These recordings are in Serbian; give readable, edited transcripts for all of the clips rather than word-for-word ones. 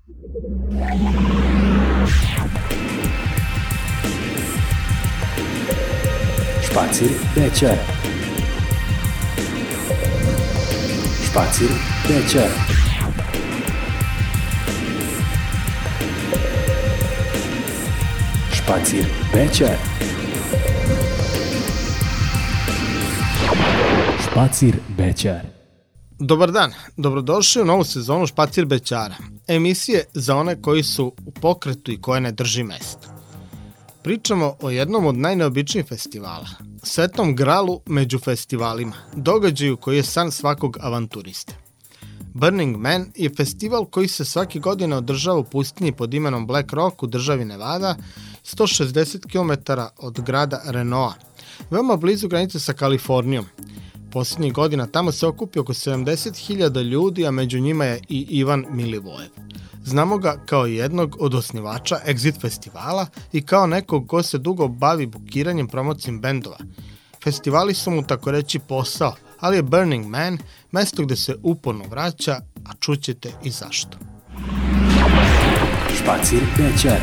Špacir večer. Špacir večer. Špacir večer. Špacir večer. Dobar dan, dobrodošli u novu sezonu Špacir Bećara, emisije za one koji su u pokretu i koje ne drži mesto. Pričamo o jednom od najneobičnijih festivala, Svetom gralu među festivalima, događaju koji je san svakog avanturiste. Burning Man je festival koji se svake godine održava u pustinji pod imenom Black Rock u državi Nevada, 160 km od grada Renoa, veoma blizu granice sa Kalifornijom. Posljednjih godina tamo se okupi oko 70.000 ljudi, a među njima je i Ivan Milivojev. Znamo ga kao jednog od osnivača Exit festivala i kao nekog ko se dugo bavi bukiranjem promocijom bendova. Festivali su mu tako reći posao, ali je Burning Man mesto gde se uporno vraća, a čućete i zašto. Špacir večer.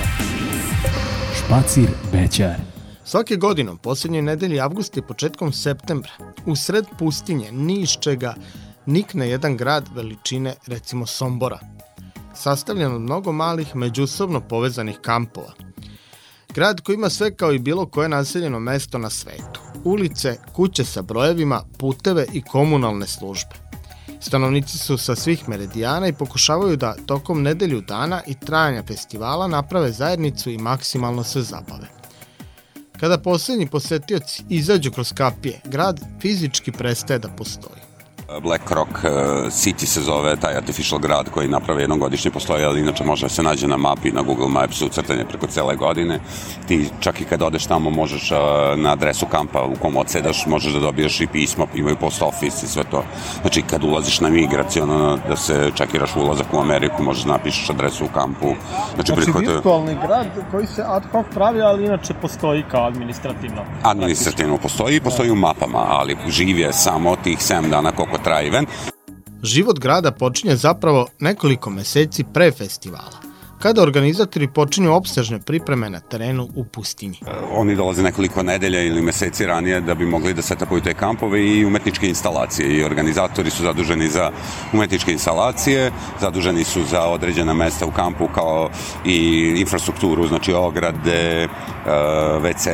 Špacir večer. Svake godine, posljednjoj nedelji avgusta i početkom septembra, u sred pustinje ni iz čega nikne jedan grad veličine, recimo Sombora, sastavljen od mnogo malih, međusobno povezanih kampova. Grad koji ima sve kao i bilo koje naseljeno mesto na svetu. Ulice, kuće sa brojevima, puteve i komunalne službe. Stanovnici su sa svih meridijana i pokušavaju da tokom nedelju dana i trajanja festivala naprave zajednicu i maksimalno se zabave. Kada posljednji posetioci izađu kroz kapije, grad fizički prestaje da postoji. Black Rock City se zove taj artificial grad koji naprave jednom godišnje postoji, ali inače može se nađe na mapi, na Google Mapsu, ucrtanje preko cele godine. Ti čak i kad odeš tamo možeš na adresu kampa u kom odsedaš, možeš da dobiješ i pismo, imaju post office i sve to. Znači kad ulaziš na migraciono da se čekiraš ulazak u Ameriku, možeš napišeš adresu u kampu. Znači virtualni grad koji se ad hoc pravi, ali inače postoji kao administrativno. Administrativno postoji u mapama, ali živ je samo tih 7 dana koliko traje event. Život grada počinje zapravo nekoliko meseci pre festivala, kada organizatori počinju opsežne pripreme na terenu u pustinji. Oni dolaze nekoliko nedelja ili meseci ranije da bi mogli da setapuju te kampove i umetničke instalacije. I organizatori su zaduženi za umetničke instalacije, zaduženi su za određena mesta u kampu kao i infrastrukturu, znači ograde, WC,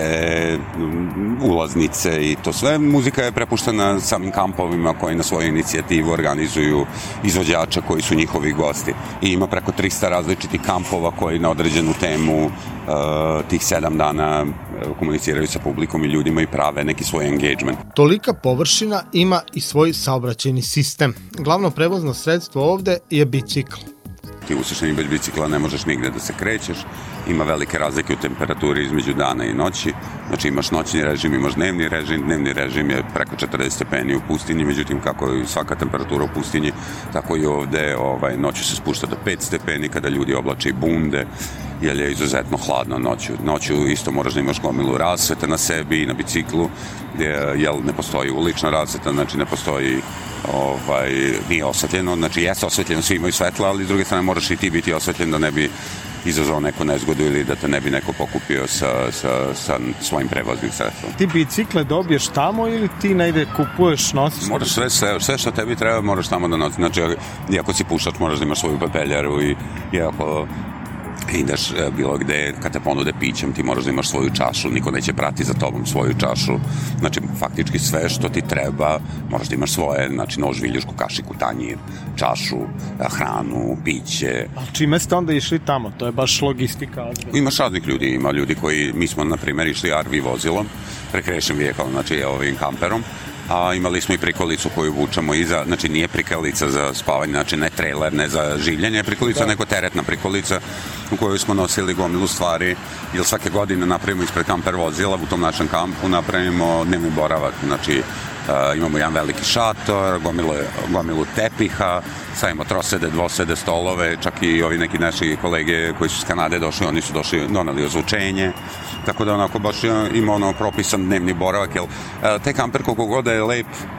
ulaznice i to sve. Muzika je prepuštena samim kampovima koji na svoju inicijativu organizuju izvođača koji su njihovi gosti. I ima preko 300 različitih kampova koji na određenu temu tih 7 dana komuniciraju sa publikom i ljudima i prave neki svoj engagement. Tolika površina ima i svoj saobraćajni sistem. Glavno prevozno sredstvo ovde je bicikl. Ti usešeni bez bicikla ne možeš nigde da se krećeš, ima velike razlike u temperaturi između dana i noći, znači imaš noćni režim, imaš dnevni režim je preko 40 stepeni u pustinji, međutim kako je svaka temperatura u pustinji, tako i ovde noću se spušta do 5 stepeni kada ljudi oblače i bunde, jer je izuzetno hladno noću. Noću isto moraš da imaš gomilu rasvete na sebi i na biciklu, jer ne postoji ulična rasveta, znači ne postoji nije osvetljeno, znači jeste osvetljeno, svi imaju svetla, ali s druge strane moraš i ti biti osvetljen da ne bi izazvao neku nezgodu ili da te ne bi neko pokupio sa svojim prevoznim sredstvom. Ti bicikle dobiješ tamo ili ti negde kupuješ, nosiš? Moraš sve što tebi treba moraš tamo da nosiš, znači iako si pušač moraš da imaš svoju pepeljaru i ako ideš bilo gde, kad te ponude pićem, ti moraš da imaš svoju čašu, niko neće prati za tobom svoju čašu, znači faktički sve što ti treba, moraš da imaš svoje, znači nož, viljušku, kašiku, tanjir, čašu, hranu, piće. A čime ste onda išli tamo? To je baš logistika. Imaš raznih ljudi, ima ljudi koji, mi smo na primjer išli RV vozilom, recreation vehicle, znači ovim kamperom, a imali smo i prikolicu koju vučemo iza, znači nije prikolica za spavanje, znači ne trailer, ne za življenje prikolica, nego teretna prikolica u kojoj smo nosili gomilu stvari, jer svake godine napravimo ispred kamper vozila, u tom našem kampu napravimo dnevni boravak, znači imamo jedan veliki šator, gomilu tepiha, stavimo trosede, dvosede, stolove, čak i ovi neki naši kolege koji su iz Kanade došli, oni su došli, donali ozvučenje, tako da onako baš ima propisan dnevni boravak, jer taj kamper koliko god je lep,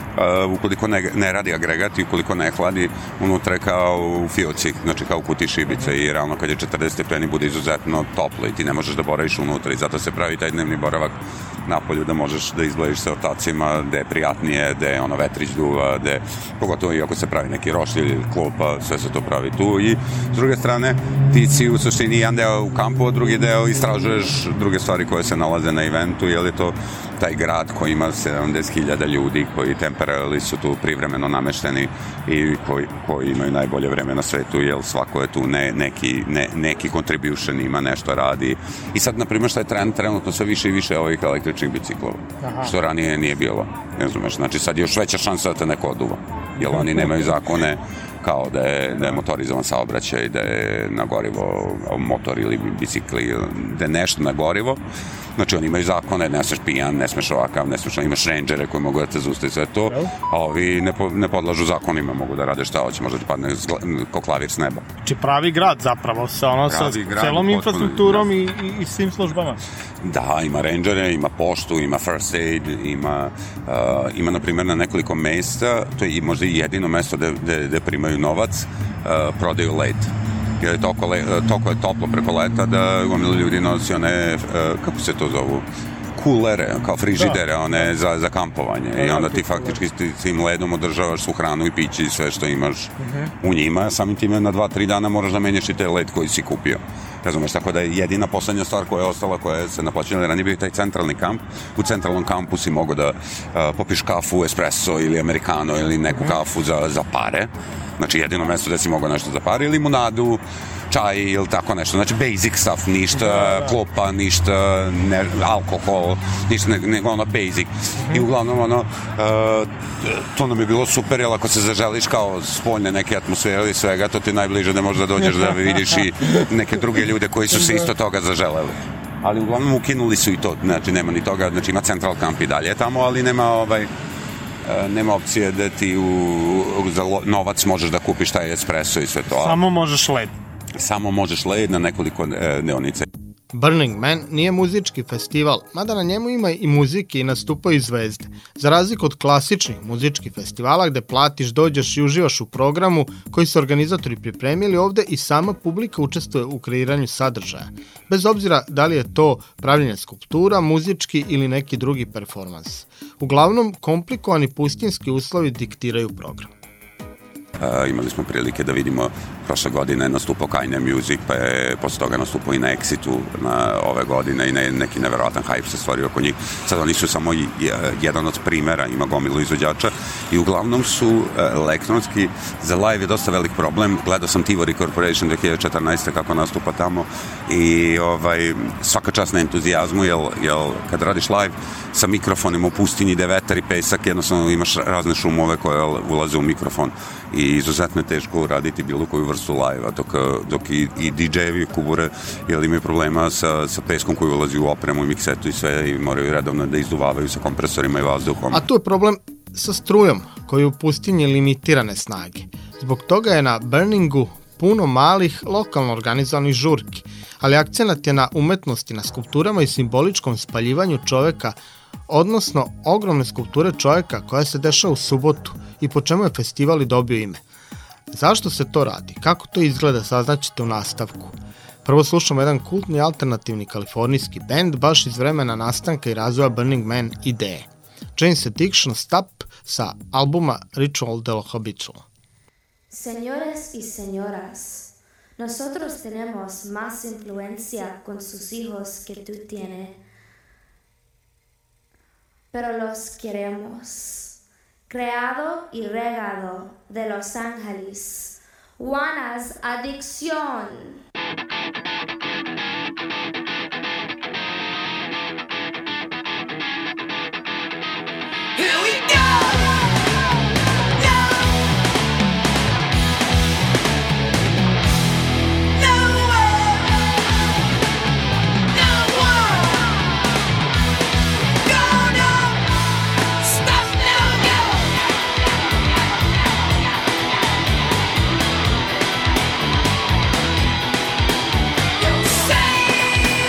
ukoliko ne radi agregat i ukoliko ne hladi, unutra je kao u fioci, znači kao u kutiji šibice i realno kad je 40 stepeni bude izuzetno toplo i ti ne možeš da boraviš unutra i zato se pravi taj dnevni boravak napolju da možeš da izgledaš sa ortacima, gde je prijatnije, gde je vetrić duva, gde, pogotovo i ako se pravi neki roštilj ili klupa, sve se to pravi tu i s druge strane ti si u suštini jedan deo u kampu, a drugi deo istražuješ druge stvari koje se nalaze na eventu, jer je to taj grad koji ima 70.000 ljudi koji temperali su tu privremeno namešteni i koji imaju najbolje vreme na svetu, jer svako je tu neki contribution ima, nešto radi. I sad, na primjer, šta je trend trenutno sve više i više ovih električnih biciklova, što ranije nije bilo. Ne razumeš, znači sad je još veća šansa da te neko oduva, jer oni nemaju zakone kao da je motorizovan saobraćaj, da je na gorivo motor ili bicikli, da je nešto na gorivo. Znači oni imaju zakone, ne smeš pijan, ne smeš ovakav, ne smeš, imaš rangere koji mogu da te zaustavi sve to, a ovi ne podlažu zakonima, mogu da rade šta hoće, možda ti padne ko klavir s neba. Znači pravi grad zapravo, sa celom infrastrukturom i svim službama. Da, ima rangere, ima poštu, ima first aid, ima na primjer na nekoliko mesta, to je možda i jedino mesto gde primaju novac, prodaju led. Jer je toliko je toplo preko leta da gomila ljudi nosi one, kako se to zovu, kulere, kao frižidere, one za kampovanje. I onda ti faktički tim ledom održavaš svu hranu i piće i sve što imaš u njima. Samim time na 2-3 dana moraš da menjaš i taj led koji si kupio. Razumeš, tako da je jedina poslednja stvar koja je ostala, koja se naplaćila ranije, bio taj centralni kamp. U centralnom kampu si mogo da popiš kafu, espresso ili americano ili neku kafu za pare. Znači jedino mesto gde si mogao nešto za pare, limunadu, čaj ili tako nešto. Znači basic stuff, ništa klopa, ništa alkohol, ništa, nego ono basic. I uglavnom to nam je bilo super, jer ako se zaželiš kao spoljne neke atmosfere i svega, to ti najbliže da možda dođeš da vidiš i neke druge ljude koji su se isto toga zaželeli. Ali uglavnom ukinuli su i to, znači nema ni toga, znači ima Central Camp i dalje tamo, ali nema opcije da ti za novac možeš da kupiš taj espresso i sve to. Samo možeš led na nekoliko deonica. Burning Man nije muzički festival, mada na njemu ima i muzike i nastupaju zvezde. Za razliku od klasičnih muzičkih festivala gde platiš, dođeš i uživaš u programu koji su organizatori pripremili, ovde i sama publika učestvuje u kreiranju sadržaja. Bez obzira da li je to pravljenje skulptura, muzički ili neki drugi performans. Uglavnom, komplikovani pustinski uslovi diktiraju program. Imali smo prilike da vidimo prošle godine nastupao Kanye Music, pa je posle toga nastupao i na Exitu ove godine i neki neverovatan hype se stvorio oko njih. Sad oni su samo jedan od primera, ima gomilu izvođača i uglavnom su elektronski, za live je dosta velik problem. Gledao sam Tivoli Corporation 2014. kako nastupa tamo i svaka čast na entuzijazmu, jer kad radiš live sa mikrofonima u pustinji gde vetar i pesak, jednostavno imaš razne šumove koje ulaze u mikrofon i izuzetno je teško raditi bilo koju vrstu live-a, dok i DJ-evi kubure, jer imaju problema sa peskom koji ulazi u opremu i miksetu i sve i moraju redovno da izduvavaju sa kompresorima i vazduhom. A tu je problem sa strujom, koji u pustinji limitirane snage. Zbog toga je na Burningu puno malih, lokalno organizovanih žurki, ali akcenat je na umetnosti, na skulpturama i simboličkom spaljivanju čoveka, odnosno ogromne skulpture čoveka koja se dešava u subotu i po čemu je festival i dobio ime. Zašto se to radi? Kako to izgleda, saznaćete u nastavku. Prvo slušamo jedan kultni alternativni kalifornijski band baš iz vremena nastanka i razvoja Burning Man ideje. Jane's Addiction Stop sa albuma Ritual de lo Habitual. Señores y señoras, nosotros tenemos más influencia con sus hijos que tú tienes, pero los queremos. Creado y regado de Los Ángeles, Juana's Adicción. Here we go! Say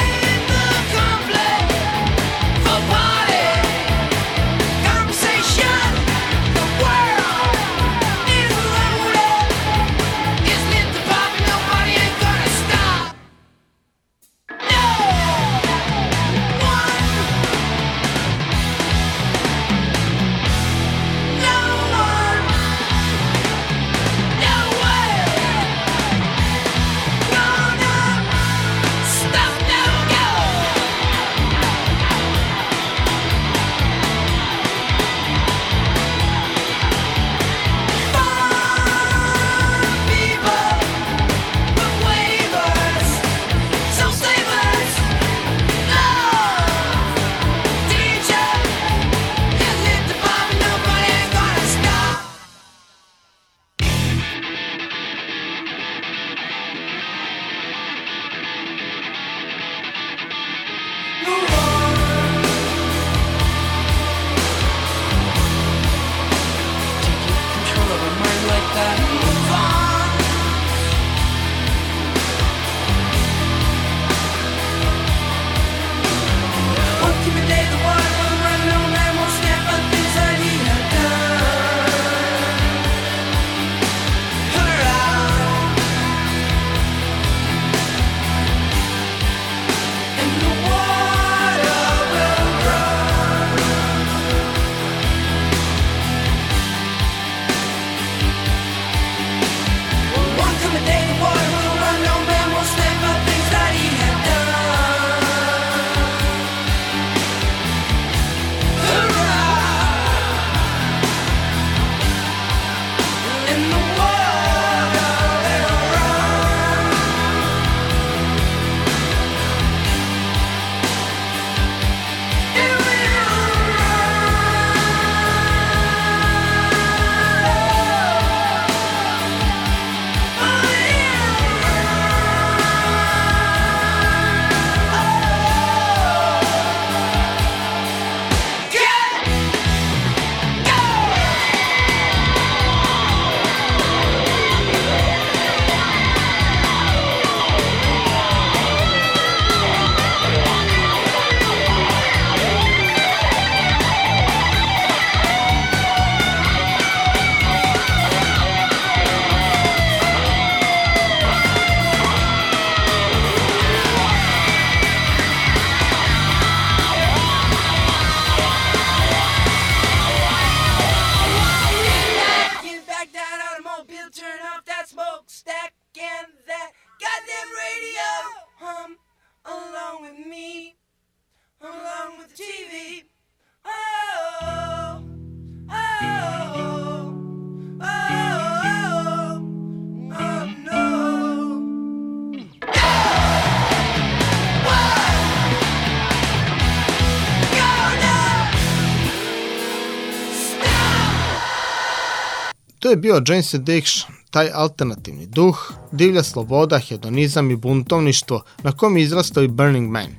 To je bio Jane's Addiction, taj alternativni duh, divlja sloboda, hedonizam i buntovništvo na kom je izrastao i Burning Man.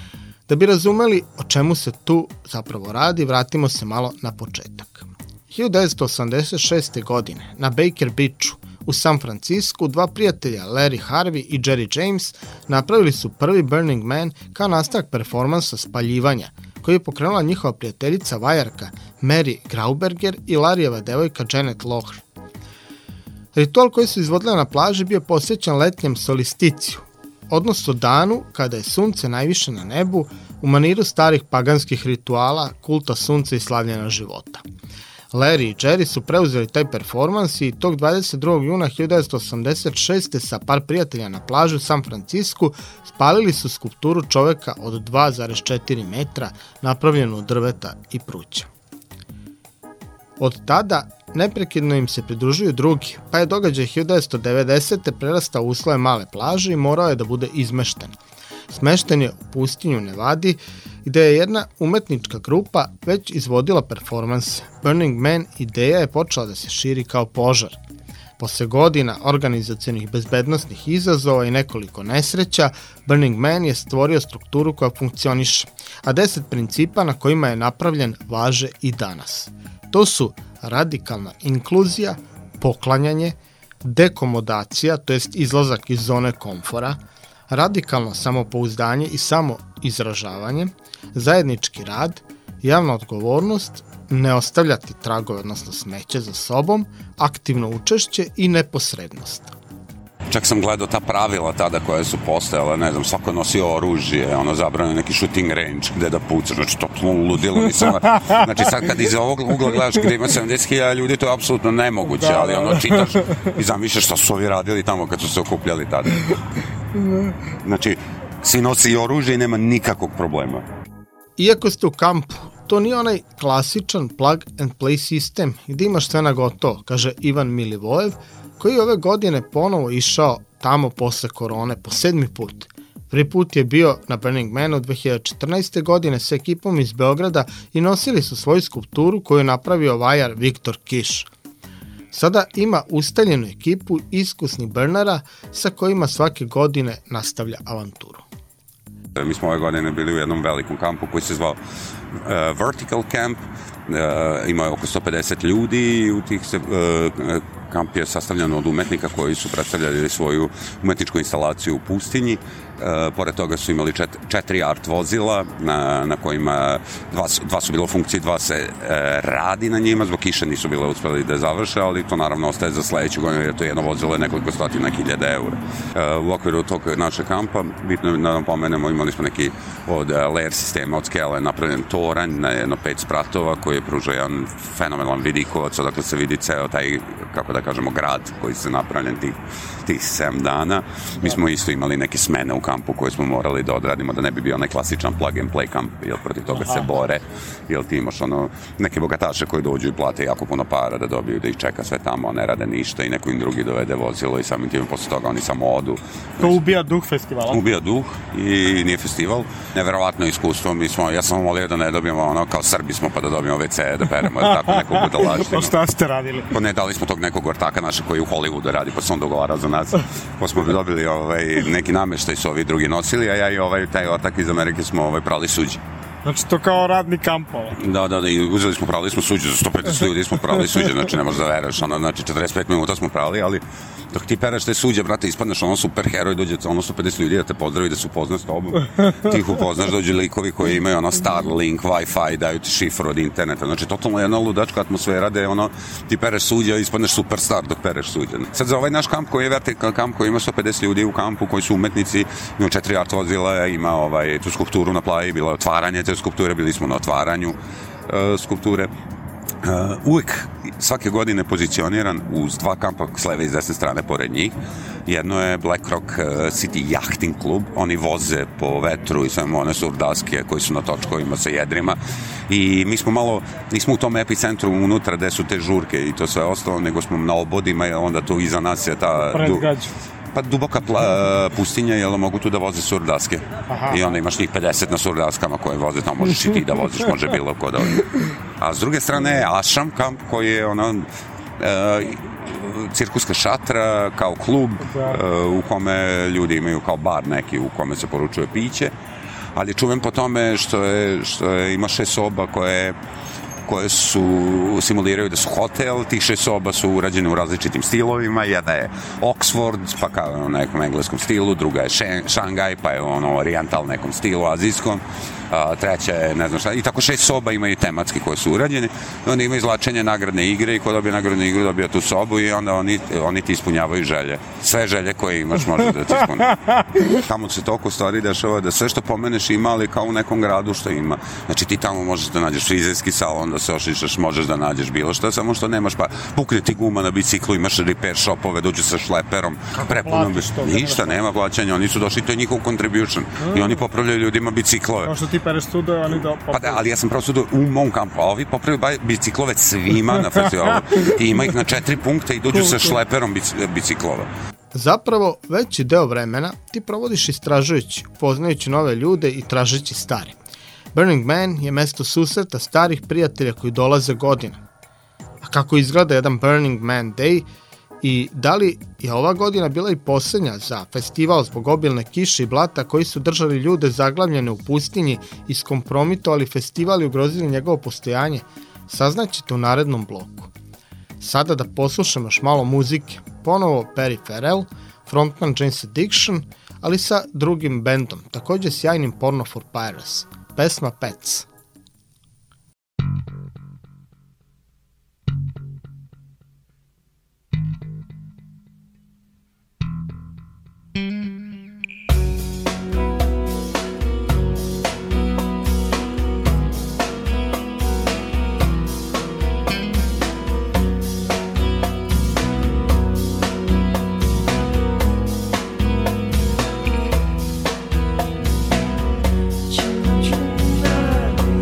Da bi razumeli o čemu se tu zapravo radi, vratimo se malo na početak. 1986. godine na Baker Beachu u San Francisku dva prijatelja Larry Harvey i Jerry James napravili su prvi Burning Man kao nastavak performansa spaljivanja koji je pokrenula njihova prijateljica vajarka Mary Grauberger i Larryjeva devojka Janet Lohr. Ritual koji su izvodili na plaži bio posvećen letnjem solsticiju, odnosno danu kada je sunce najviše na nebu u maniru starih paganskih rituala, kulta sunca i slavljenja života. Larry i Jerry su preuzeli taj performans i tog 22. juna 1986. sa par prijatelja na plažu u San Francisku spalili su skulpturu čoveka od 2,4 metra napravljenu od drveta i pruća. Od tada neprekidno im se pridružuju drugi, pa je događaj 1990. prerastao u uslove male plaže i morao je da bude izmešten. Smešten je u pustinju Nevadi, gde je jedna umetnička grupa već izvodila performanse. Burning Man ideja je počela da se širi kao požar. Posle godina organizacionih bezbednosnih izazova i nekoliko nesreća, Burning Man je stvorio strukturu koja funkcioniše, a 10 principa na kojima je napravljen važe i danas. To su radikalna inkluzija, poklanjanje, dekomodacija, to jest izlazak iz zone komfora, radikalno samopouzdanje i samoizražavanje, zajednički rad, javna odgovornost, ne ostavljati tragove, odnosno smeće za sobom, aktivno učešće i neposrednost. Čak sam gledao ta pravila tada koja su postojala, ne znam, svako nosio oružje, zabranio neki shooting range gde da puca, znači to ludilo, nisam, znači sad kad iz ovog ugla gledaš gde ima 70.000 ljudi, to je apsolutno nemoguće, ali čitaš i zamišljaš šta su ovi radili tamo kad su se okupljali tada. Znači, svi nosi oružje i nema nikakvog problema. Iako ste u kampu, to nije onaj klasičan plug and play sistem gde imaš sve na gotovo, kaže Ivan Milivojev, koji je ove godine ponovo išao tamo posle korone po 7. put. Prvi put je bio na Burning Manu 2014. godine sa ekipom iz Beograda i nosili su svoju skulpturu koju je napravio vajar Viktor Kiš. Sada ima ustaljenu ekipu iskusnih burnera sa kojima svake godine nastavlja avanturu. Mi smo ove godine bili u jednom velikom kampu koji se zvao Vertical Camp. Imao je oko 150 ljudi i u tih kamp je sastavljen od umetnika koji su predstavljali svoju umetničku instalaciju u pustinji. Pored toga su imali 4 art vozila na kojima dva su bilo u funkciji, 2 se radi na njima, zbog kiše nisu bile uspeli da završe, ali to naravno ostaje za sledeću godinu jer to je jedno vozilo je nekoliko stotina hiljada eura. U okviru tog našeg kampa, bitno da nam pomenemo, imali smo neki od layer sistema, od skele napravljen toranj na jedno 5 spratova koji pruža jedan fenomenalan vidikovac, odakle se vidi ceo taj, kako da kažemo, grad koji se napravljen tih 7 dana. Mi smo isto imali neke smene u kampu koje smo morali da odradimo, da ne bi bio onaj klasičan plug and play kamp, jer protiv toga se bore, jer ti imaš neke bogataše koji dođu i plate jako puno para da dobiju, da ih čeka sve tamo, ne rade ništa i neko im drugi dovede vozilo i samim tim posle toga oni samo odu. To ubija duh festivala. Ubija duh i nije festival. Neverovatno iskustvo, ja sam molio da ne dobijemo kao Srbi smo pa da dobijemo WC, da peremo tako nekog budalaštinu. Šta ste radili? Pa ne, dali smo tog nekog ortaka naše koji u Hollywoodu radi, pa se on dogovara za nas. Pa smo dobili neki nameštaj su ovi drugi nosili, a ja i taj ortak iz Amerike smo prali suđe. Znači to kao radni kampova. Da, i uzeli smo, prali smo suđe, za 150 ljudi smo prali suđe, znači ne možeš da veruješ, znači 45 minuta smo prali, ali dok ti pereš te suđe, brate, ispadneš super heroj, dođe 150 ljudi da te pozdravi, da se upozna s tobom, ti ih upoznaš, dođu likovi koji imaju Starlink, Wi-Fi, daju ti šifru od interneta, znači totalno jedna ludačka atmosfera da je ti pereš suđe, a ispadneš superstar dok pereš suđe. Sad za ovaj naš kamp koji je vertical kamp, koji ima 150 ljudi u kampu, koji su umetnici, ima 4 art vozila, ima tu skulpturu na plaji, bilo je otvaranje te skulpture, bili smo na otvaranju skulpture. Uvijek svake godine pozicioniran uz 2 kampa s leve i s desne strane pored njih. Jedno je BlackRock City Yachting Club, oni voze po vetru i sve one surdaske koji su na točkovima sa jedrima i mi smo nismo u tom epicentru unutra gde su te žurke i to sve ostalo, nego smo na obodima i onda tu iza nas je ta duboka pustinja, jer mogu tu da voze surdaske. I onda imaš njih 50 na surdaskama koje voze, tamo možeš i ti da voziš, može bilo ko da vozi. A s druge strane je Ashram kamp koji je cirkuska šatra kao klub u kome ljudi imaju kao bar neki u kome se poručuje piće, ali čujem po tome što ima 6 soba koje simuliraju da su hotel, tih 6 soba su urađene u različitim stilovima, jedna je Oxford, pa kao u nekom engleskom stilu, druga je Šangaj, pa je oriental nekom stilu, azijskom, treća je ne znam šta, i tako 6 soba imaju tematski koje su urađene, onda ima izlačenje nagradne igre i ko dobije nagradnu igru dobija tu sobu i onda oni ti ispunjavaju želje. Sve želje koje imaš može da ti ispuni. Tamo se toliko stvari dešava da sve što pomeneš ima, ali kao u nekom gradu što ima. Znači ti tamo možeš da nađeš frizerski salon, da se ošišaš, možeš da nađeš bilo šta, samo što nemaš, pa pukne ti guma na biciklu, imaš repair shopove, dođu sa šleperom, prepuno ništa, nema plaćanja, oni su došli, to je njihov contribution i oni popravljaju ljudima biciklove. Kao što ti pereš sudo, oni da popravljaju. Pa da, ali ja sam pravo sudo u mom kampu, a ovi popravljaju biciklove svima na festivalu i ima ih na 4 punkta i dođu sa šleperom biciklova. Zapravo, veći deo vremena ti provodiš istražujući, poznajući nove ljude i tražeći stare. Burning Man je mesto susreta starih prijatelja koji dolaze godinama. A kako izgleda jedan Burning Man Day i da li je ova godina bila i posljednja za festival zbog obilne kiše i blata koji su držali ljude zaglavljene u pustinji i skompromitovali festival i ugrozili njegovo postojanje, saznaćete u narednom bloku. Sada da poslušamo još malo muzike, ponovo Perry Farrell, frontman Jane's Addiction, ali sa drugim bendom, također sjajnim Porno for Pirates. Pesma Pets. Children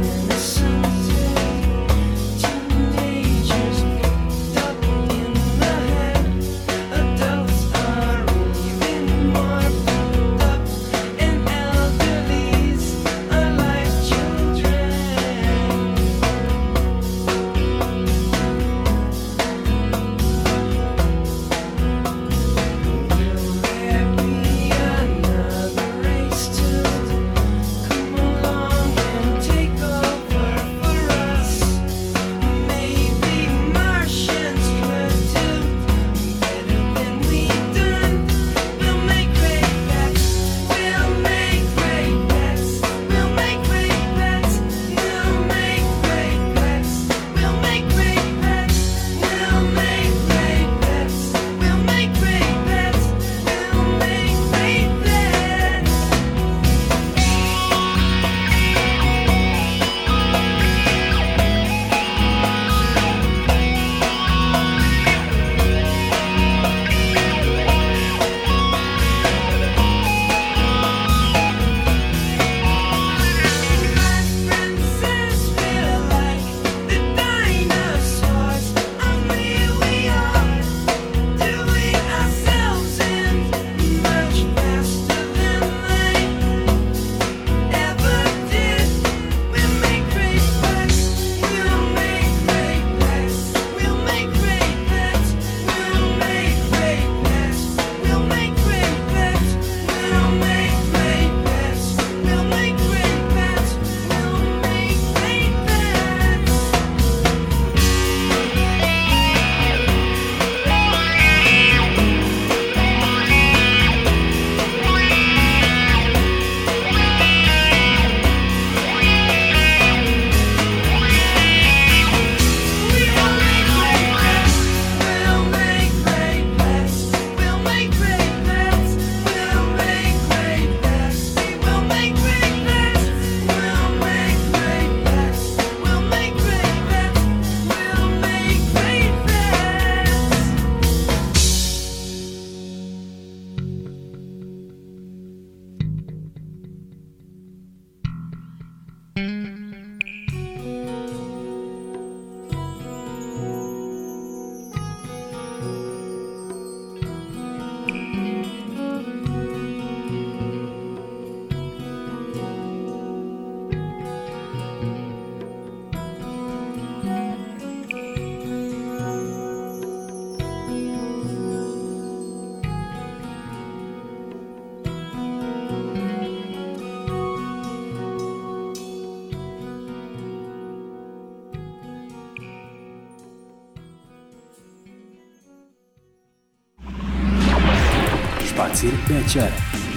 Špacir Bećar.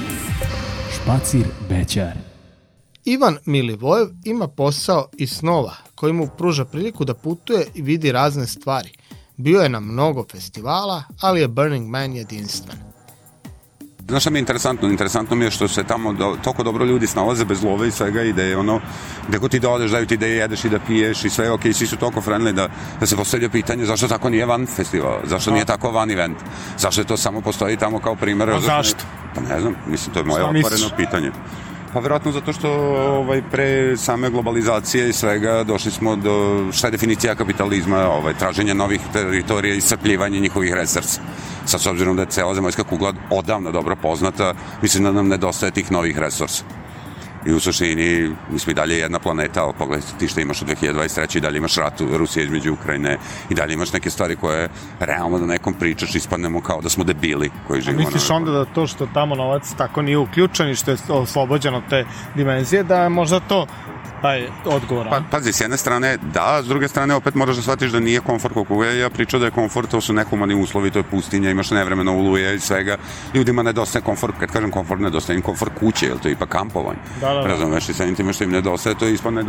Špacir Bećar. Ivan Milivojev ima posao iz snova koji mu pruža priliku da putuje i vidi razne stvari. Bio je na mnogo festivala, ali je Burning Man jedinstven. Znaš šta mi je interesantno? Interesantno mi je što se tamo toliko dobro ljudi snalaze bez love i svega i da je ono, gde god ti dođeš, daju ti da jedeš i da piješ i sve, ok, svi su toliko friendly da se postavlja pitanje zašto tako nije van festivala, zašto nije tako van event, zašto je to samo postoji tamo kao primjer. A zašto? Pa ne znam, mislim, to je moje otvoreno pitanje. Pa vjerojatno zato što pre same globalizacije i svega došli smo do, šta je definicija kapitalizma, traženje novih teritorija i iscrpljivanje njihovih resursa. Sad s obzirom da je cela zemaljska kugla odavno dobro poznata, mislim da nam nedostaje tih novih resursa. I u suštini, mi smo i dalje jedna planeta, ali pogledaj ti što imaš u 2023. i dalje imaš rat u Rusiji između Ukrajine i dalje imaš neke stvari koje realno da nekom pričaš ispadnemo kao da smo debili koji živimo. A misliš onda da to što tamo novac tako nije uključen i što je oslobođen od te dimenzije, da je možda to taj odgovor? Pa, pazi, s jedne strane da, s druge strane opet moraš da shvatiš da nije komfort koliko ja pričao da je komfort, to su nehumani uslovi, to je pustinja, imaš nevremeno oluje i svega, ljudima nedostaje komfort, kad kažem komfort, nedostaje im komfort kuće, jer to je ipak kampovanje. Da. Razumeš, i samim time što im nedostaje, to ispane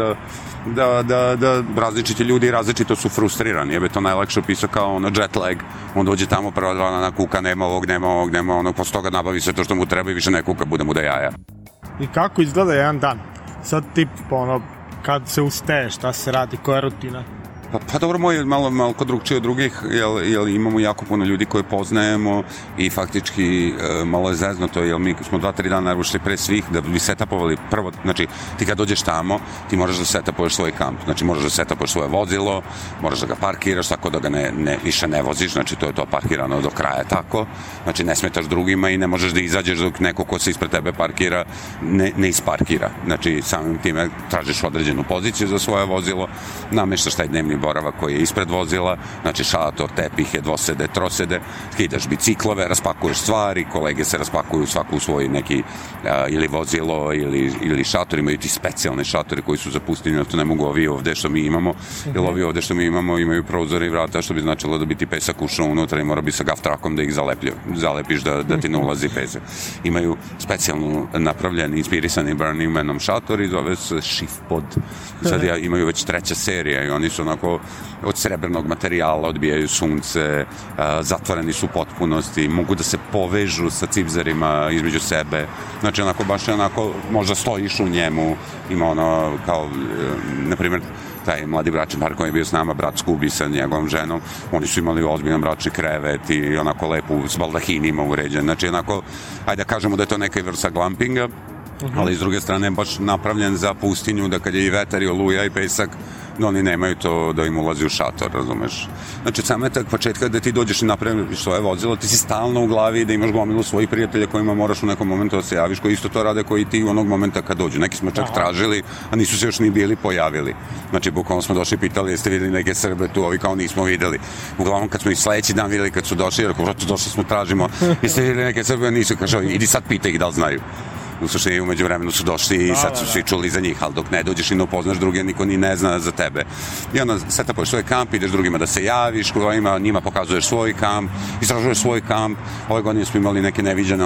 da različiti ljudi različito su frustrirani, jebe to najlakše opisao kao ono jet lag, on dođe tamo prva 2 dana kuka, nema ovog, posle toga nabavi sve to što mu treba i više ne kuka, bude mu da jaja. I kako izgleda jedan dan? Sad tip, ono, kad se ustaje, šta se radi, koja je rutina? Pa dobro, moj je malo kod drugčije od drugih, jer imamo jako puno ljudi koje poznajemo i faktički malo je zeznuto, jer mi smo 2-3 dana ušli pre svih da bi setapovali prvo, znači ti kad dođeš tamo, ti moraš da setapuješ svoj kamp, znači moraš da setapuješ svoje vozilo, moraš da ga parkiraš tako da ga više ne voziš, znači to je to parkirano do kraja tako, znači ne smetaš drugima i ne možeš da izađeš dok neko ko se ispred tebe parkira ne isparkira, znači samim time tražiš određenu poziciju za svoje vozilo, nameštaš taj dnevni boravak koji je ispred vozila, znači šator, tepihe, dvosede, trosede, skidaš biciklove, raspakuješ stvari, kolege se raspakuju svaku u svoj neki ili vozilo ili šator, imaju ti specijalne šatore koji su za pustinju, to ne mogu ovi ovde što mi imamo, jer ovi ovde što mi imamo imaju prozore i vrata, što bi značilo da bi ti pesak ušao unutra i mora bi sa gaftrakom da ih zalepiš da ti ne ulazi pesak. Imaju specijalno napravljeni, inspirisani Burning Manom šator i zove se Shiftpod. Sad imaju već 3. serija i oni su onako od srebrnog materijala, odbijaju sunce, zatvoreni su u potpunosti, mogu da se povežu sa cipzerima između sebe, znači onako baš onako možda stojiš u njemu, ima ono kao, na primjer, taj mladi bračni par koji je bio s nama, brat Skubi sa njegovom ženom, oni su imali ozbiljan bračni krevet i onako lepo s baldahinima uređen, znači onako, ajde da kažemo da je to neka vrsta glampinga, ali s druge strane baš napravljen za pustinju, da kad je i vetar i oluja i pesak, da oni nemaju to da im ulazi u šator, razumeš? Znači, samo je tak početka da ti dođeš i napraviš svoje vozilo, ti si stalno u glavi da imaš gomilu svojih prijatelja kojima moraš u nekom momentu da se javiš, koji isto to rade koji ti onog momenta kad dođu. Neki smo čak tražili, a nisu se još ni bili pojavili. Znači, bukvalno smo došli i pitali, jeste vidjeli neke Srbe tu, ovi kao nismo vidjeli. Uglavnom, kad smo i sledeći dan vidjeli kad su došli, rekao, došli smo, tražimo, jeste vidjeli neke Srbe, nisu, kaže, idi sad pitaj ih da li znaju. U suštini umeđu vremenu su došli i sad su svi čuli za njih, ali dok ne dođeš i ne upoznaš druge, niko ni ne zna za tebe. I onda setapuješ svoj kamp, ideš drugima da se javiš, njima pokazuješ svoj kamp, istražuješ svoj kamp. Ove godine smo imali neke neviđene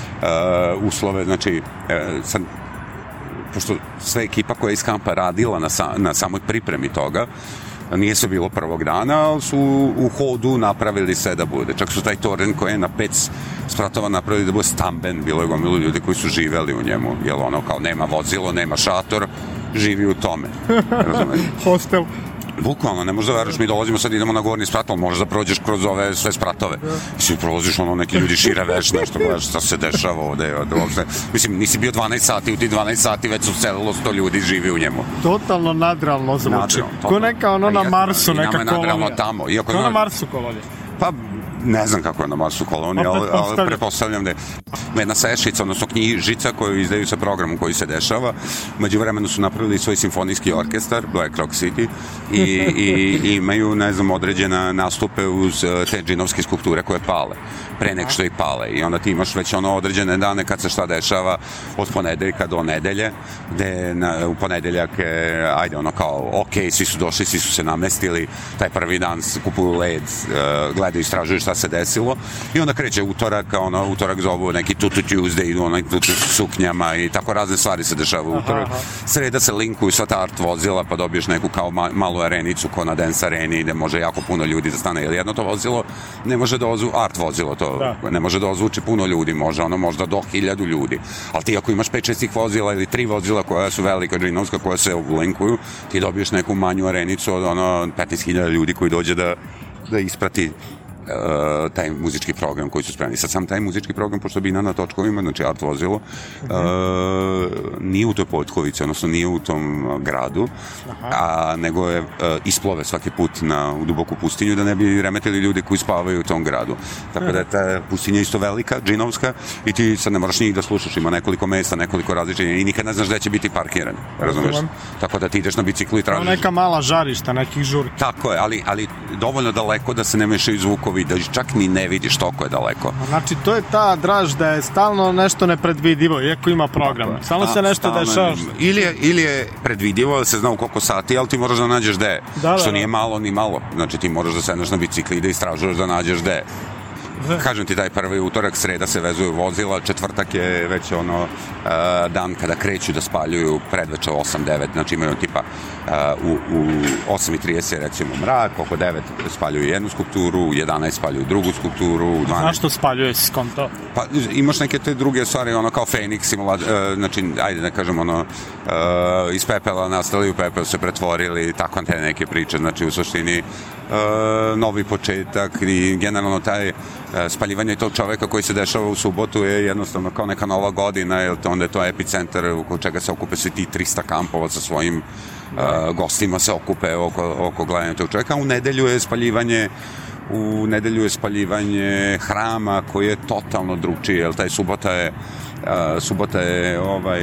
uslove, znači sad, pošto sve ekipa koja je iz kampa radila na samoj pripremi toga, nije se bilo prvog dana, ali su u hodu napravili sve da bude. Čak su taj toren koji je na 5 spratova napravili da bude stamben, bilo je gomilu ljudi koji su živeli u njemu, jer ono kao nema vozilo, nema šator, živi u tome. Razumete? Hostel. Bukvalno, ne možeš da veruješ, mi dolazimo sad, idemo na gornji sprat, ali možeš da prođeš kroz ove sve spratove. Mislim, prolaziš neki ljudi šire veš, nešto gledaš šta se dešava ovde. Mislim, nisi bio 12 sati, u ti 12 sati već su selilo 100 ljudi živi u njemu. Totalno nadrealno zvuči. Ko neka na Marsu, neka kolonija. Ko na Marsu kolonija? Pa, ne znam kako je na Marsu kolonija, ali pretpostavljam da je jedna sešica, odnosno knjižica koju izdaju sa programom koji se dešava. Među vremenu su napravili svoj simfonijski orkestar, Black Rock City, i imaju, ne znam, određena nastupe uz te džinovske skulpture koje pale, pre nek što ih pale. I onda ti imaš već određene dane kad se šta dešava od ponedeljka do nedelje, gde u ponedeljak ajde kao, ok, svi su došli, svi su se namestili, taj prvi dan kupuju led, gledaju, istražuju šta se desilo i onda kreće utorak, utorak zovu neki Tutu Tuesday, idu onaj tutu suknjama i tako razne stvari se dešavaju. Utorak, sreda se linkuju sva ta art vozila, pa dobiješ neku kao malu arenicu ko na Dance areni gde može jako puno ljudi da stane, jer jedno to vozilo ne može da art vozilo to, ne može da ozvuči puno ljudi, može ono možda do 1000 ljudi, ali ti ako imaš 5-6 tih vozila ili 3 vozila koja su velika džinovska, koja se linkuju, ti dobiješ neku manju arenicu od 15.000 ljudi koji dođe da isprati taj muzički program koji su spremni. Sad sam taj muzički program, pošto bi na točkovima, znači art vozilo, nije u toj Poljkovici, odnosno nije u tom gradu, nego je isplove svaki put u duboku pustinju da ne bi remetili ljudi koji spavaju u tom gradu. Tako da je ta pustinja isto velika, džinovska, i ti sad ne moraš njih da slušaš, ima nekoliko mesta, nekoliko različitih i nikad ne znaš gde će biti parkiran, razumeš? Tako da ti ideš na biciklu i tražiš. Neka mala žarišta, nekih žurki. Tako je, ali dovoljno daleko da se ne mešaju zvukovi, da čak ni ne vidiš toliko je daleko. Znači, to je ta draž da je stalno nešto nepredvidivo, iako ima program. Stalno se nešto dešava. Ili je predvidivo da se zna u koliko sati, ali ti moraš da nađeš gde. Što nije malo ni malo. Znači, ti moraš da sedneš na bicikli i da istražuješ da nađeš gde. Kažem ti, taj prvi utorak, sreda se vezuju vozila, četvrtak je već dan kada kreću da spaljuju predveče 8-9, znači imaju tipa u 8:30 recimo mrak, oko 9 spaljuju jednu skulpturu, u 11 spaljuju drugu skulpturu, u 12... Zašto spaljuje s konto? Pa imaš neke te druge stvari, kao Feniks, znači, ajde da kažem, iz pepela nastali u pepel se pretvorili, tako te neke priče, znači u suštini novi početak i generalno taj spaljivanje tog čoveka koji se dešava u subotu je jednostavno kao neka nova godina, jer onda je to epicentar oko čega se okupe svi ti 300 kampova sa svojim gostima se okupe oko gledanja tog čoveka. U nedelju je spaljivanje hrama koji je totalno drugčiji, jer taj subota je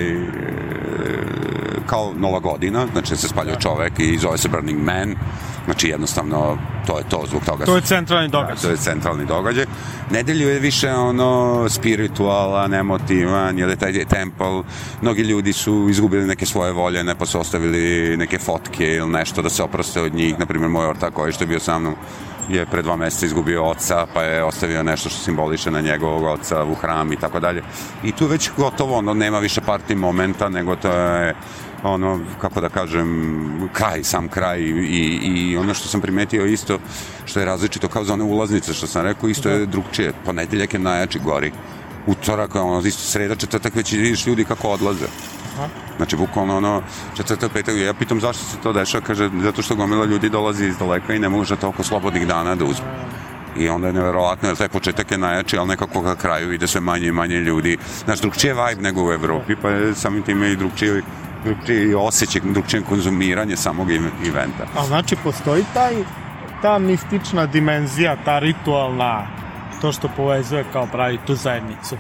kao nova godina, znači se spaljuje čovek i zove se Burning Man, znači jednostavno to je to zbog toga. To je centralni događaj. To je centralni događaj. Nedelju je više spiritualan, emotivan, jer je taj templ, mnogi ljudi su izgubili neke svoje volje, ne pa su ostavili neke fotke ili nešto da se oproste od njih, na primjer moj ortak koji što je bio sa mnom je pre 2 meseca izgubio oca, pa je ostavio nešto što simboliše na njegovog oca u hram i tako dalje. I tu već gotovo, nema više party momenta, nego to je kako da kažem, sam kraj i ono što sam primetio isto, što je različito kao za one ulaznice, što sam rekao, isto je drugčije. Ponedeljak je najjači gori. Utorak, isto sreda, četvrtak već vidiš ljudi kako odlaze. Znači, bukvalno četvrtak, petak, ja pitam zašto se to dešava, kaže, zato što gomila ljudi dolazi iz daleka i ne može toliko slobodnih dana da uzme. I onda je neverovatno, jer taj početak je najjači, ali nekako ka kraju ide sve manje i manje ljudi. Znači, drugčije vibe nego u Evropi, pa je samim time i drugčije osjećaj, drugčije konzumiranje samog eventa. A znači, postoji ta mistična dimenzija, ta ritualna, to što povezuje kao pravi tu zajednicu?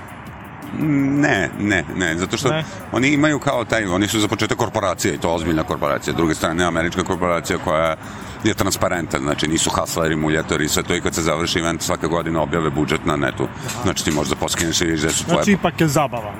Ne, zato što oni imaju kao oni su za početak korporacija i to ozbiljna korporacija, s druge strane američka korporacija koja je transparentna, znači nisu hasleri, muljatori, sve to i kad se završi event svake godine objave budžet na netu, znači ti možeš da poskineš i vidiš gde su tvoje... Znači ipak je zabava.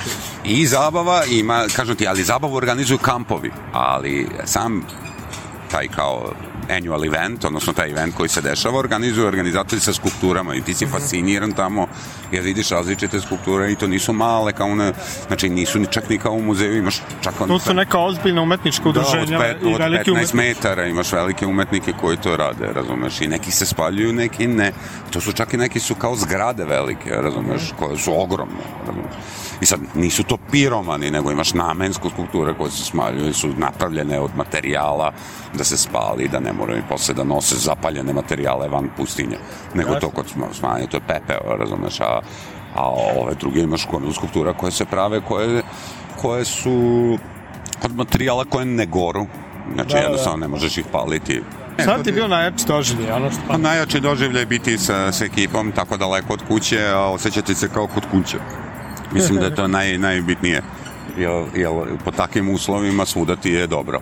I zabava ima, kažem ti, ali zabavu organizuju kampovi, ali sam taj kao annual event, odnosno taj event koji se dešava, organizuju organizatori sa skulpturama i ti si fasciniran tamo jer vidiš različite skulpture i to nisu male kao znači nisu čak ni kao u muzeju, imaš čak to su neka ozbiljna umetnička udruženja i veliki od 15 metara imaš velike umetnike koji to rade, razumeš, i neki se spaljuju, neki ne, to su čak i neki su kao zgrade velike, razumeš, koje su ogromne, razumeš. I sad nisu to piromani, nego imaš namensku skulpture koje se spaljuju, su napravljene od materijala da se spali, da ne moraju posle da nose zapaljene materijale van pustinje, nego to kod smanje, to je pepeo, razumeš, a ove druge imaš skulptura koje se prave, koje su od materijala koje ne goru, znači jednostavno ne možeš ih paliti. Sad ti je bio najjači doživljaj? Najjači doživljaj je biti sa ekipom tako daleko od kuće, a osjećati se kao kod kuće. Mislim da je to najbitnije, jer po takvim uslovima svuda ti je dobro.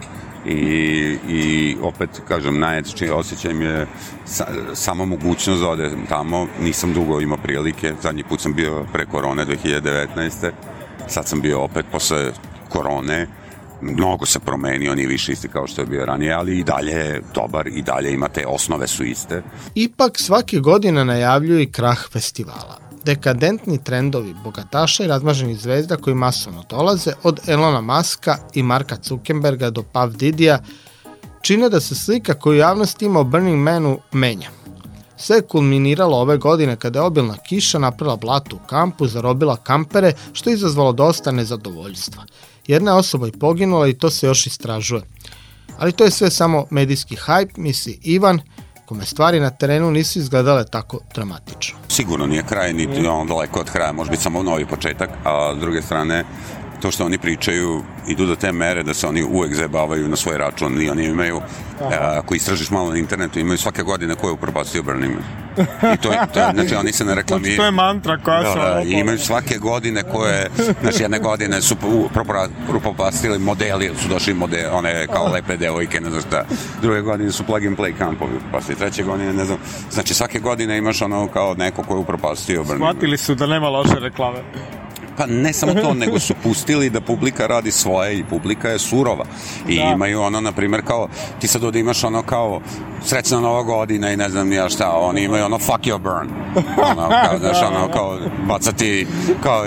I opet, kažem, najjači osjećaj mi je sama mogućnost da odem tamo. Nisam dugo imao prilike, zadnji put sam bio pre korone 2019. Sad sam bio opet posle korone. Mnogo se promenio, nije više isti kao što je bio ranije, ali i dalje je dobar, i dalje ima te osnove su iste. Ipak svake godine najavljuju i krah festivala. dekadentni trendovi bogataša i razmaženih zvezda koji masovno dolaze od Elona Muska i Marka Zuckerberga do Puff Didija čine da se slika koju javnost ima o Burning Manu menja. Sve je kulminiralo ove godine kada je obilna kiša napravila blato u kampu, zarobila kampere, što je izazvalo dosta nezadovoljstva. Jedna je osoba i poginula i to se još istražuje. Ali to je sve samo medijski hajp, misli Ivan, kome stvari na terenu nisu izgledale tako dramatično. Sigurno nije kraj, niti on daleko od kraja, može biti samo novi početak, a s druge strane, to što oni pričaju idu do te mere da se oni uvek zajebavaju na svoj račun i oni imaju, ako istražiš malo na internetu, imaju svake godine ko je upropastio Burning Man. I to je, znači oni se ne reklamiraju. To je mantra koja se... imaju svake godine koje, znači jedne godine su upropastili modeli, su došli one kao lepe devojke, ne znam šta. Druge godine su plug and play kampovi upropastili, treće godine ne znam. Znači svake godine imaš ono kao neko ko je upropastio Burning Man. Shvatili su da nema loše reklame. Pa ne samo to, nego su pustili da publika radi svoje i publika je surova. I imaju ono, na primjer, kao, ti sad ovdje imaš ono kao srećna Nova godina i ne znam ja šta, oni imaju ono fuck your burn. Ono, kao, znaš, ono, kao bacati, kao,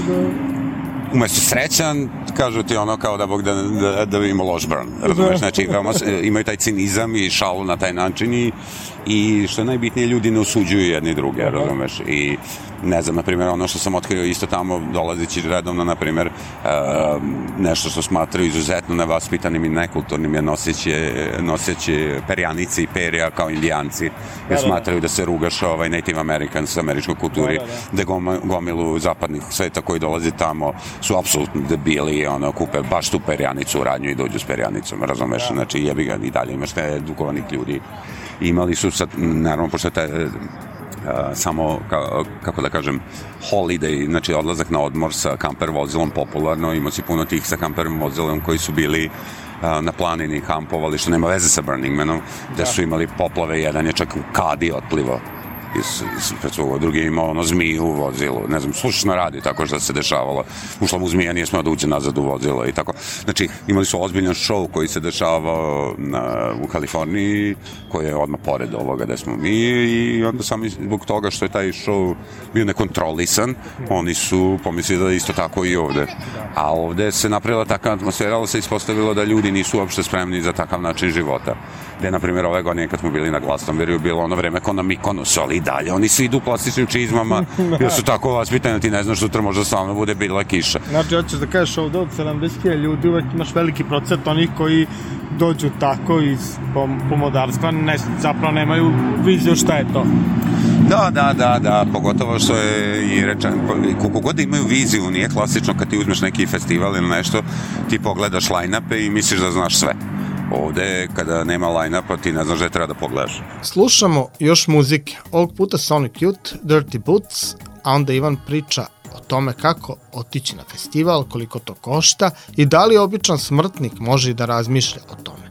umjesto srećan, kažu ti ono kao da Bog da ima loš burn, razumeš, znači imaju taj cinizam i šalu na taj način i što je najbitnije, ljudi ne osuđuju jedni druge, razumeš, i ne znam, na primjer, ono što sam otkrio isto tamo dolazeći redovno, na primjer, nešto što smatraju izuzetno nevaspitanim i nekulturnim je noseći perjanice i perja kao indijanci, jer smatraju da se rugaš Native Americans u američkoj kulturi, da gomilu zapadnih sveta koji dolaze tamo su apsolutno debili, ono, kupe baš tu perjanicu u radnju i dođu s perjanicom, razumeš, znači jebi ga i dalje imaš te edukovanih ljudi. Imali su sad, naravno, pošto je samo, kako da kažem, holiday, znači odlazak na odmor sa kamper vozilom popularno, imao si puno tih sa kamper vozilom koji su bili na planini kampovali, što nema veze sa Burning Manom, gde su imali poplave, jedan je čak u kadi otplivao ispred svog, drugi je imao ono zmiju u vozilu, ne znam, slušno radi tako što se dešavalo, ušla mu zmija, nije smeo da uđe nazad u vozilo i tako, znači imali su ozbiljan show koji se dešavao u Kaliforniji, koji je odmah pored ovoga gde smo mi i onda sami zbog toga što je taj show bio nekontrolisan, oni su pomislili da je isto tako i ovde, a ovde se napravila takva atmosfera, ali se ispostavilo da ljudi nisu uopšte spremni za takav način života, gde, na primjer, ove godine kad smo bili na Glastonbury, bilo ono vreme kao na Mikonosu, ali i dalje, oni svi idu u plastičnim čizmama, jer su tako vaspitani, ti ne znaš sutra možda stalno bude bila kiša. Znači, hoćeš da kažeš ovdje od 70.000 ljudi, uvek imaš veliki procent onih koji dođu tako iz pomodarstva, zapravo nemaju viziju šta je to. Da, pogotovo što je i rečeno, koliko god imaju viziju, nije klasično kad ti uzmeš neki festival ili nešto, ti pogledaš line-upe i misliš da znaš sve. Ovde, kada nema line-upa, ti ne znaš da je treba da pogledaš. Slušamo još muzike, ovog puta Sonic Youth, Dirty Boots, a onda Ivan priča o tome kako otići na festival, koliko to košta i da li običan smrtnik može i da razmišlja o tome.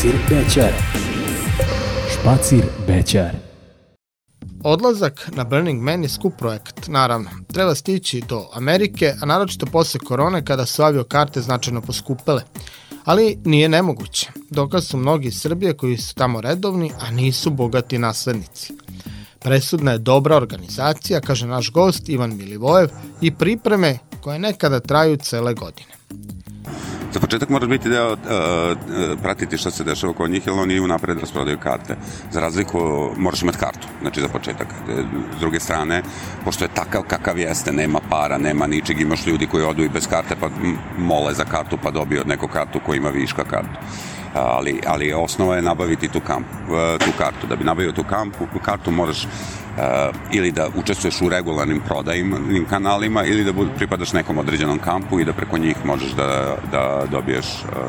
Špacir Bećar. Špacir Bećar. Odlazak na Burning Man je skup projekt, naravno. Treba stići do Amerike, a naročito posle korone kada su aviokarte značajno poskupele. Ali nije nemoguće. Dokaz su mnogi iz Srbije koji su tamo redovni, a nisu bogati naslednici. Presudna je dobra organizacija, kaže naš gost Ivan Milivojev, i pripreme koje nekada traju cele godine. Za početak moraš biti deo, pratiti što se dešava kod njih, jer oni unapred rasprodaju karte. Za razliku, moraš imati kartu, znači za početak. S druge strane, pošto je takav kakav jeste, nema para, nema ničeg, imaš ljudi koji odu i bez karte, pa mole za kartu, pa dobiju od nekog kartu koji ima viška kartu. Ali osnova je nabaviti tu kartu. Da bi nabavio tu kartu moraš ili da učestvuješ u regularnim prodajnim kanalima ili da pripadaš nekom određenom kampu i da preko njih možeš da dobiješ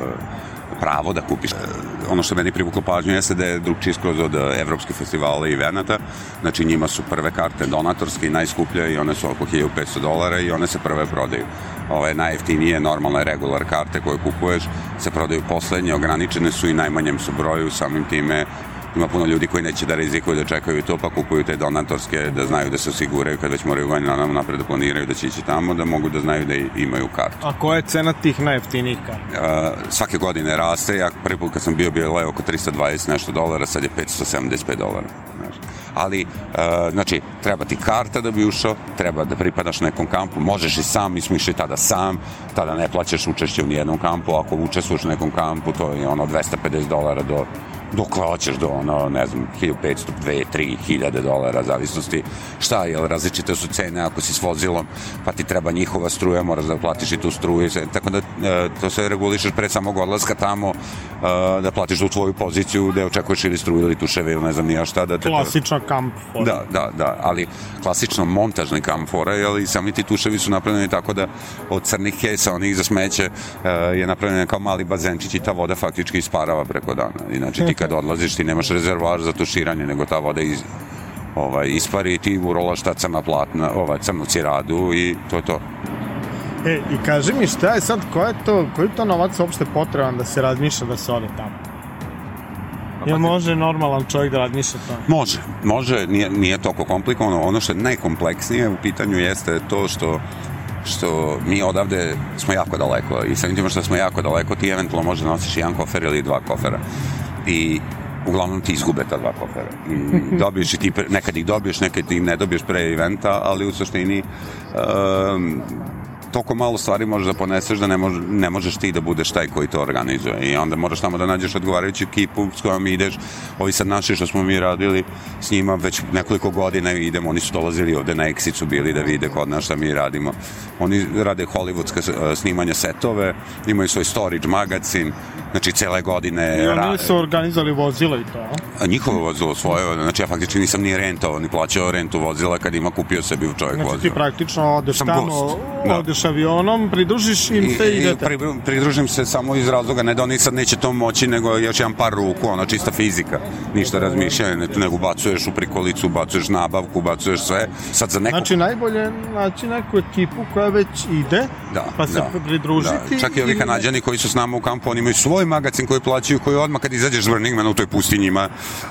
pravo da kupiš. Ono što meni privuklo pažnju jeste da je drugčiji skroz od evropskih festivala i venata. Znači njima su prve karte donatorske i najskuplje i one su oko $1.500 i one se prve prodaju. Ove najjeftinije, normalne regular karte koje kupuješ se prodaju poslednje, ograničene su i najmanjem su broju, samim time ima puno ljudi koji neće da rizikuju da čekaju to, pa kupuju te donatorske, da znaju da se osiguraju kad već moraju godinama napred da planiraju da će ići tamo, da mogu da znaju da imaju kartu. A koja je cena tih najjeftinijih karta? Svake godine raste, ja prvi put kad sam bio je oko $320 nešto, sad je $575. Ali, znači, treba ti karta da bi ušao, treba da pripadaš nekom kampu, možeš i sam, mi smo išli tada sam, tada ne plaćaš učešće u nijednom kampu, ako učestvuješ u nekom kampu, to je $250 dok hoćeš do ne znam, 1500, 2, 3 hiljade dolara, zavisnosti šta, jer različite su cene ako si s vozilom, pa ti treba njihova struja, moraš da platiš i tu struju, tako da to se regulišeš pre samog odlaska tamo, da platiš u tvoju poziciju, da očekuješ ili struju ili tuševe ili ne znam nija šta. Klasična kamp fora. Da, ali klasično montažni kamp fora, ali sami ti tuševi su napravljeni tako da od crnih kesa, onih za smeće, je napravljen kao mali bazenčić i ta voda faktički isparava preko dana. Znači ti kad odlaziš ti nemaš rezervoar za tuširanje, nego ta voda ispari i ti urolaš ta crna platna, crnu ciradu i to je to. I kaži mi šta je sad, koji to novac uopšte potreban da se razmišlja da se ode tamo? Jel može normalan čovjek da razmišlja to? Može, nije toliko komplikovano. Ono što je najkompleksnije u pitanju jeste to što mi odavde smo jako daleko i samim tim što smo jako daleko ti eventualno možda nosiš jedan kofer ili dva kofera i uglavnom ti izgube ta dva kofera i dobiješ i ti, nekad ih dobiješ, nekad ih ne dobiješ pre eventa, ali u suštini toliko malo stvari možeš da poneseš da ne možeš ti da budeš taj koji to organizuje i onda moraš tamo da nađeš odgovarajuću ekipu s kojom ideš. Ovi sad naši što smo mi radili s njima već nekoliko godina idemo, oni su dolazili ovde na Exicu bili da vide kod nas šta mi radimo. Oni rade hollywoodske snimanje setove, imaju svoj storage magazin, znači cele godine i oni su organizovali vozila i to? Njihovo vozilo svoje, znači ja faktički nisam ni rentovao, ni plaćao rentu vozila kad ima kupio sebi čovjek vozilo. Znači ti praktično odeš tamo, odeš avionom, pridružiš im se i idete? Pridružim se samo iz razloga, ne da oni sad neće to moći, nego još jedan par ruku, ono čista fizika, ništa razmišljanje, nego ubacuješ u prikolicu, ubacuješ nabavku, ubacuješ sve. Sad za neko... Znači najbolje naći neku ekipu koja već ide, pa se pridružiti. Čak i ovi Kanađani koji su s nama u kampu, oni imaju svoj magazin koji plaćaju, koji odmah kad izađeš s Burning Mana u toj pustinji ima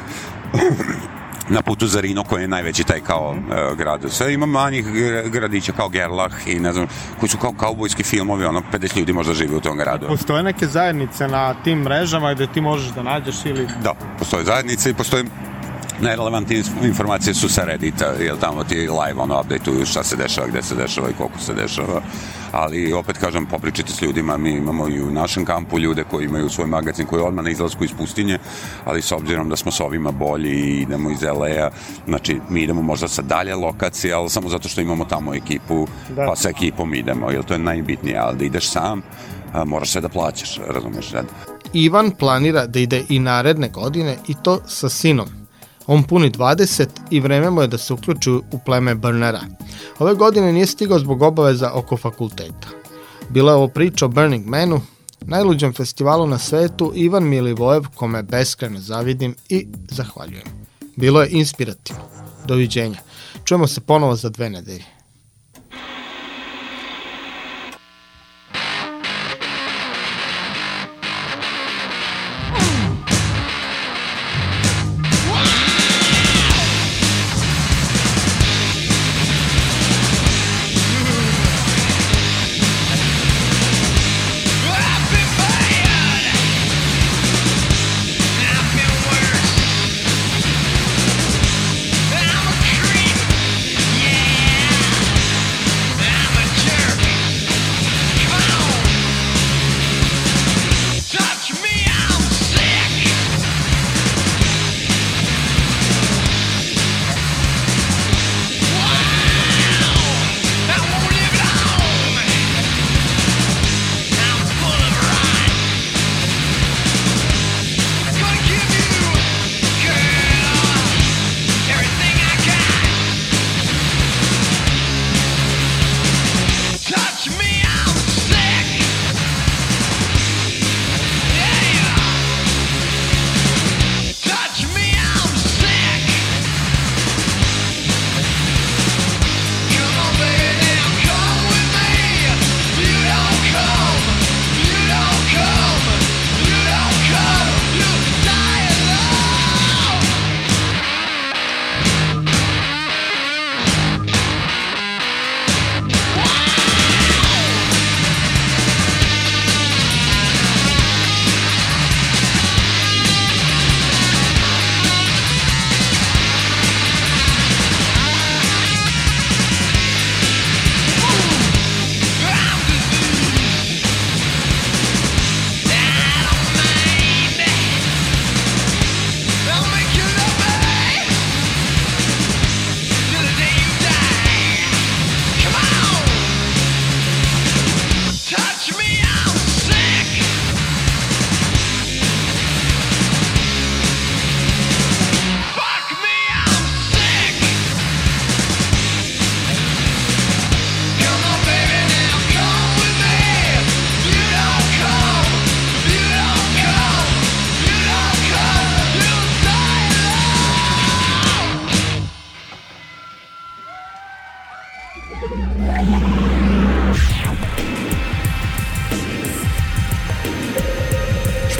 na putu za Rino koji je najveći taj kao grad. Sve ima manjih gradića kao Gerlach i ne znam, koji su kao kaubojski filmovi, 50 ljudi možda živi u tom gradu. Postoje neke zajednice na tim mrežama gde ti možeš da nađeš ili... Da, postoje zajednice i postoje najrelevantnije informacije su sa Reddita, jer tamo ti live update-uju šta se dešava, gde se dešava i koliko se dešava, ali opet kažem, popričajte s ljudima, mi imamo i u našem kampu ljude koji imaju svoj magazin koji je odmah na izlasku iz pustinje, ali s obzirom da smo s ovima bolji i idemo iz LA-a, znači mi idemo možda sa dalje lokacije, ali samo zato što imamo tamo ekipu, pa sa ekipom idemo, jer to je najbitnije, ali da ideš sam, moraš sve da plaćaš, razumiješ? Ivan planira da ide i naredne godine i to sa sinom. On puni 20 i vreme mu je da se uključi u pleme Burnera. Ove godine nije stigao zbog obaveza oko fakulteta. Bila je ovo priča o Burning Manu, najluđem festivalu na svetu. Ivan Milivojev, kome beskrajno zavidim i zahvaljujem. Bilo je inspirativno. Doviđenja. Čujemo se ponovo za 2 nedelje.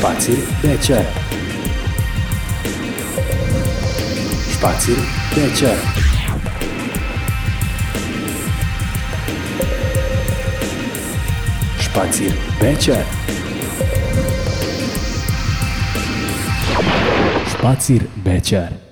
Špacir večer. Špacir večer. Špacir večer. Špacir večer.